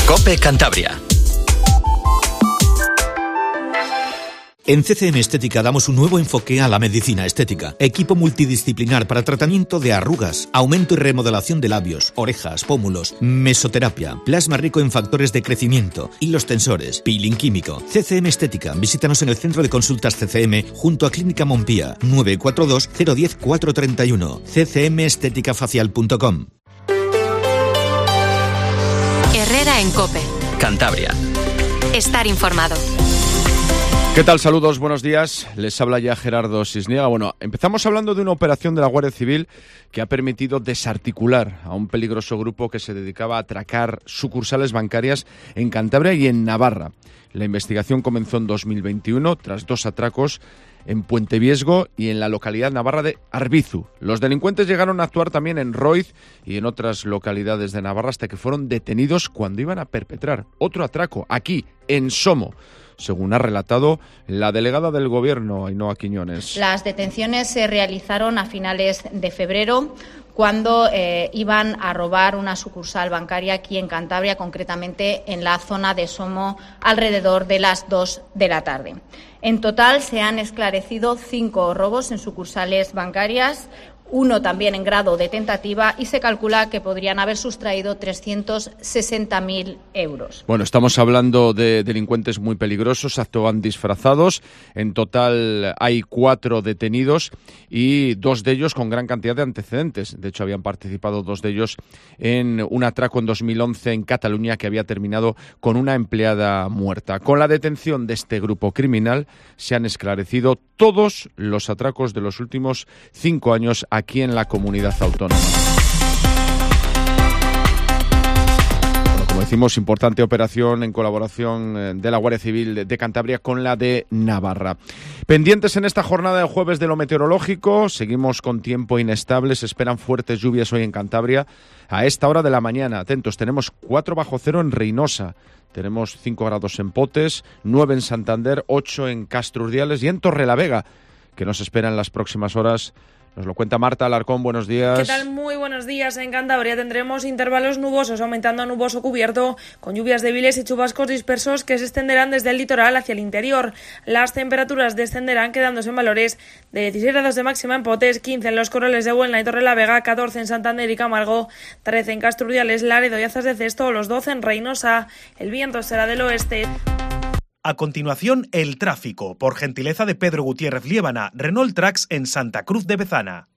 COPE Cantabria. En CCM Estética damos un nuevo enfoque a la medicina estética. Equipo multidisciplinar para tratamiento de arrugas, aumento y remodelación de labios, orejas, pómulos, mesoterapia, plasma rico en factores de crecimiento, hilos tensores, peeling químico. CCM Estética. Visítanos en el Centro de Consultas CCM junto a Clínica Montpía, 942 010 431. ccmesteticafacial.com. Herrera en COPE. Cantabria. Estar informado. ¿Qué tal? Saludos, buenos días. Les habla ya Gerardo Sisniega. Bueno, empezamos hablando de una operación de la Guardia Civil que ha permitido desarticular a un peligroso grupo que se dedicaba a atracar sucursales bancarias en Cantabria y en Navarra. La investigación comenzó en 2021 tras 2 atracos en Puente Viesgo y en la localidad navarra de Arbizu. Los delincuentes llegaron a actuar también en Roiz y en otras localidades de Navarra hasta que fueron detenidos cuando iban a perpetrar otro atraco aquí, en Somo, según ha relatado la delegada del Gobierno, Ainhoa Quiñones. Las detenciones se realizaron a finales de febrero, cuando iban a robar una sucursal bancaria aquí en Cantabria, concretamente en la zona de Somo, alrededor de las 2 de la tarde. En total se han esclarecido 5 robos en sucursales bancarias, 1 también en grado de tentativa, y se calcula que podrían haber sustraído 360.000 euros. Bueno, estamos hablando de delincuentes muy peligrosos, actuaban disfrazados. En total hay 4 detenidos y 2 de ellos con gran cantidad de antecedentes. De hecho, habían participado 2 de ellos en un atraco en 2011 en Cataluña que había terminado con una empleada muerta. Con la detención de este grupo criminal se han esclarecido todos los atracos de los últimos 5 años aquí en la comunidad autónoma. Bueno, como decimos, importante operación en colaboración de la Guardia Civil de Cantabria con la de Navarra. Pendientes en esta jornada de jueves de lo meteorológico, seguimos con tiempo inestable, se esperan fuertes lluvias hoy en Cantabria a esta hora de la mañana. Atentos, tenemos 4 bajo cero en Reynosa. Tenemos 5 grados en Potes, 9 en Santander, 8 en Castro Urdiales y en Torrelavega, que nos espera en las próximas horas. Nos lo cuenta Marta Alarcón, buenos días. ¿Qué tal? Muy buenos días. En Cantabria tendremos intervalos nubosos, aumentando a nuboso cubierto, con lluvias débiles y chubascos dispersos que se extenderán desde el litoral hacia el interior. Las temperaturas descenderán, quedándose en valores de 16 grados de máxima en Potes, 15 en los Corrales de Buelna y Torrelavega, 14 en Santander y Camargo, 13 en Castro Urdiales, Laredo y Azas de Cesto, los 12 en Reynosa. El viento será del oeste. A continuación, el tráfico, por gentileza de Pedro Gutiérrez Liébana, Renault Trax en Santa Cruz de Bezana.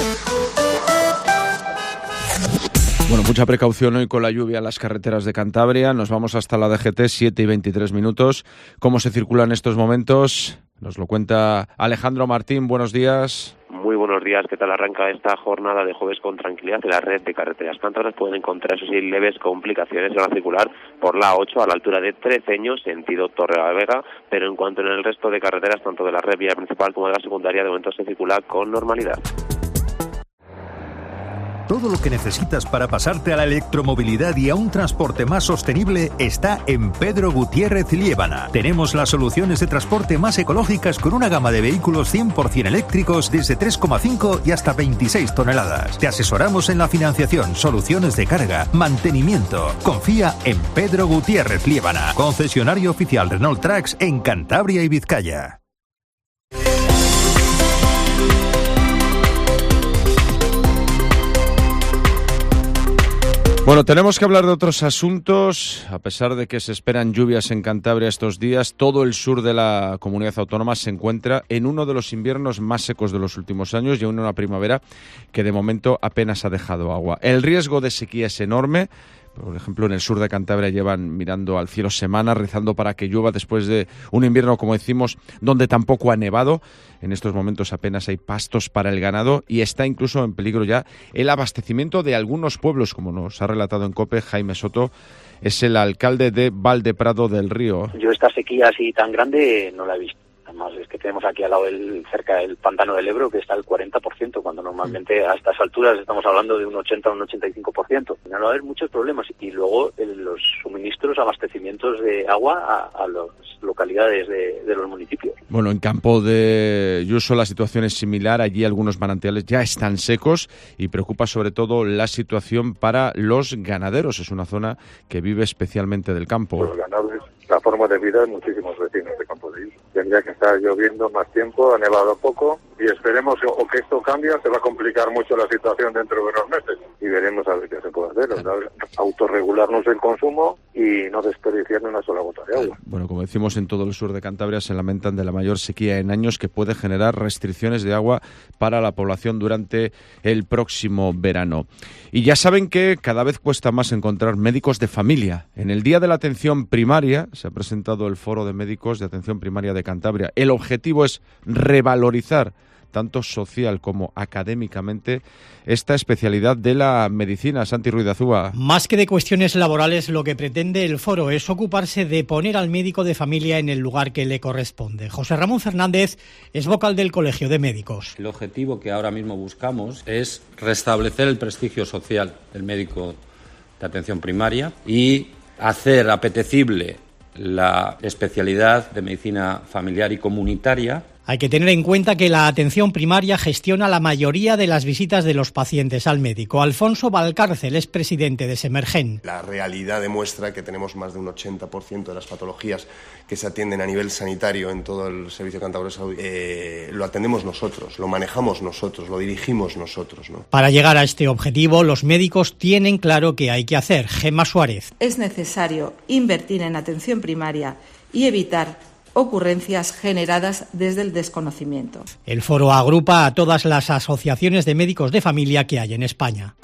Bueno, mucha precaución hoy con la lluvia en las carreteras de Cantabria. Nos vamos hasta la DGT, 7 y 23 minutos. ¿Cómo se circula en estos momentos? Nos lo cuenta Alejandro Martín, buenos días. Muy buenos días, ¿qué tal arranca esta jornada de jueves con tranquilidad? En la red de carreteras cántabras pueden encontrar, eso sí, leves complicaciones en la circular por la 8 a la altura de Treceño, sentido Torrelavega, pero en cuanto en el resto de carreteras, tanto de la red vía principal como de la secundaria, de momento se circula con normalidad. Todo lo que necesitas para pasarte a la electromovilidad y a un transporte más sostenible está en Pedro Gutiérrez Liébana. Tenemos las soluciones de transporte más ecológicas con una gama de vehículos 100% eléctricos desde 3,5 y hasta 26 toneladas. Te asesoramos en la financiación, soluciones de carga, mantenimiento. Confía en Pedro Gutiérrez Liébana, concesionario oficial Renault Trax en Cantabria y Vizcaya. Bueno, tenemos que hablar de otros asuntos. A pesar de que se esperan lluvias en Cantabria estos días, todo el sur de la comunidad autónoma se encuentra en uno de los inviernos más secos de los últimos años y en una primavera que de momento apenas ha dejado agua. El riesgo de sequía es enorme. Por ejemplo, en el sur de Cantabria llevan mirando al cielo semanas, rezando para que llueva después de un invierno, como decimos, donde tampoco ha nevado. En estos momentos apenas hay pastos para el ganado y está incluso en peligro ya el abastecimiento de algunos pueblos, como nos ha relatado en COPE Jaime Soto, es el alcalde de Valdeprado del Río. Yo esta sequía así tan grande no la he visto. Además es que tenemos aquí al lado cerca del pantano del Ebro que está al 40%, cuando normalmente a estas alturas estamos hablando de un 80 o un 85%. No va a haber muchos problemas. Y luego los suministros, abastecimientos de agua a las localidades de los municipios. Bueno, en Campo de Yuso la situación es similar. Allí algunos manantiales ya están secos y preocupa sobre todo la situación para los ganaderos. Es una zona que vive especialmente del campo. Los ganados, la forma de vida de muchísimos vecinos de Campo de Yuso. Tendría que estar lloviendo más tiempo, ha nevado poco y esperemos o que esto cambie, se va a complicar mucho la situación dentro de unos meses y veremos a ver qué se puede hacer. Autorregularnos el consumo y no desperdiciar ni una sola gota de agua. Bueno, como decimos, en todo el sur de Cantabria se lamentan de la mayor sequía en años que puede generar restricciones de agua para la población durante el próximo verano. Y ya saben que cada vez cuesta más encontrar médicos de familia. En el Día de la Atención Primaria se ha presentado el Foro de Médicos de Atención Primaria de Cantabria. El objetivo es revalorizar tanto social como académicamente esta especialidad de la medicina. Santi Ruiz de Azúa. Más que de cuestiones laborales, lo que pretende el foro es ocuparse de poner al médico de familia en el lugar que le corresponde. José Ramón Fernández es vocal del Colegio de Médicos. El objetivo que ahora mismo buscamos es restablecer el prestigio social del médico de atención primaria y hacer apetecible la especialidad de medicina familiar y comunitaria. Hay que tener en cuenta que la atención primaria gestiona la mayoría de las visitas de los pacientes al médico. Alfonso Valcárcel es presidente de Semergen. La realidad demuestra que tenemos más de un 80% de las patologías que se atienden a nivel sanitario en todo el Servicio Cántabro de Salud. Lo atendemos nosotros, lo manejamos nosotros, lo dirigimos nosotros, ¿no? Para llegar a este objetivo, los médicos tienen claro qué hay que hacer. Gemma Suárez. Es necesario invertir en atención primaria y evitar ocurrencias generadas desde el desconocimiento. El foro agrupa a todas las asociaciones de médicos de familia que hay en España.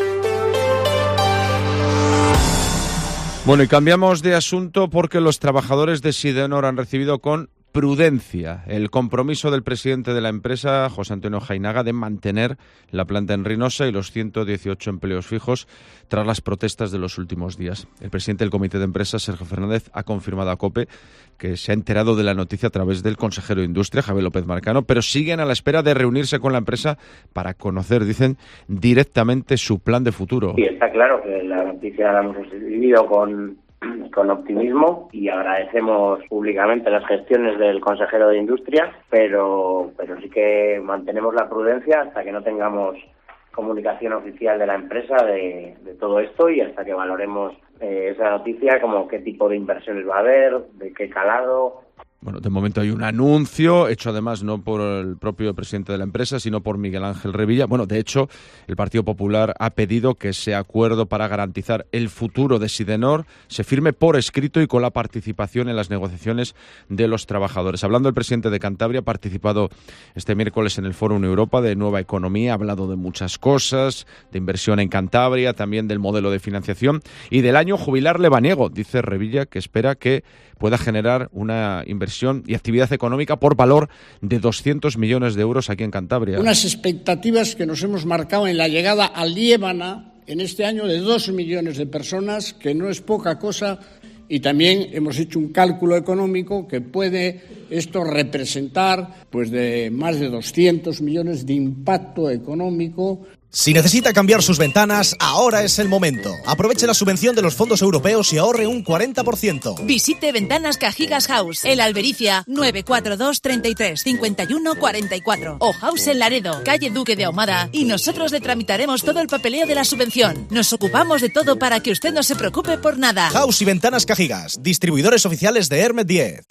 Bueno, y cambiamos de asunto porque los trabajadores de Sidenor han recibido con prudencia el compromiso del presidente de la empresa, José Antonio Jainaga, de mantener la planta en Reynosa y los 118 empleos fijos tras las protestas de los últimos días. El presidente del comité de empresa, Sergio Fernández, ha confirmado a COPE que se ha enterado de la noticia a través del consejero de Industria, Javier López Marcano, pero siguen a la espera de reunirse con la empresa para conocer, dicen, directamente su plan de futuro. Sí, está claro que la noticia la hemos recibido con optimismo y agradecemos públicamente las gestiones del consejero de Industria, pero sí que mantenemos la prudencia hasta que no tengamos comunicación oficial de la empresa de todo esto y hasta que valoremos esa noticia, como qué tipo de inversiones va a haber, de qué calado. Bueno, de momento hay un anuncio hecho además no por el propio presidente de la empresa, sino por Miguel Ángel Revilla. Bueno, de hecho, el Partido Popular ha pedido que ese acuerdo para garantizar el futuro de Sidenor se firme por escrito y con la participación en las negociaciones de los trabajadores. Hablando el presidente de Cantabria, ha participado este miércoles en el Foro Europa de Nueva Economía, ha hablado de muchas cosas, de inversión en Cantabria, también del modelo de financiación y del año jubilar lebaniego. Dice Revilla que espera que pueda generar una inversión y actividad económica por valor de 200 millones de euros aquí en Cantabria. Unas expectativas que nos hemos marcado en la llegada a Liébana en este año de 2 millones de personas, que no es poca cosa, y también hemos hecho un cálculo económico que puede esto representar pues de más de 200 millones de impacto económico. Si necesita cambiar sus ventanas, ahora es el momento. Aproveche la subvención de los fondos europeos y ahorre un 40%. Visite Ventanas Cajigas House, en Albericia, 942 33 51 44. O House en Laredo, calle Duque de Ahumada, y nosotros le tramitaremos todo el papeleo de la subvención. Nos ocupamos de todo para que usted no se preocupe por nada. House y Ventanas Cajigas, distribuidores oficiales de Hermet 10.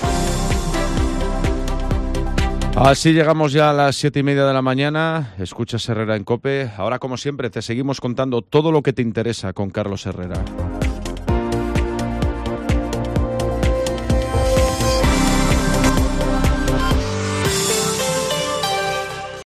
Así llegamos ya a las 7:30 de la mañana. Escuchas Herrera en COPE. Ahora, como siempre, te seguimos contando todo lo que te interesa con Carlos Herrera.